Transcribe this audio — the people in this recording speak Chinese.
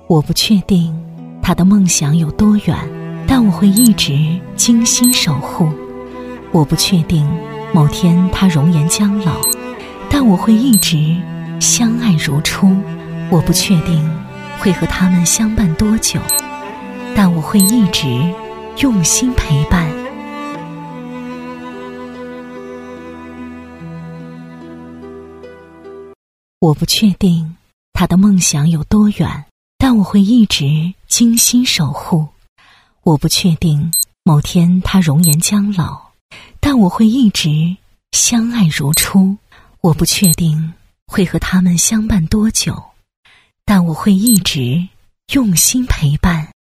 我不确定他的梦想有多远，但我会一直精心守护。我不确定某天他容颜将老，但我会一直相爱如初。我不确定会和他们相伴多久，但我会一直用心陪伴。我不确定他的梦想有多远，但我会一直精心守护。我不确定某天他容颜将老，但我会一直相爱如初。我不确定会和他们相伴多久，但我会一直用心陪伴。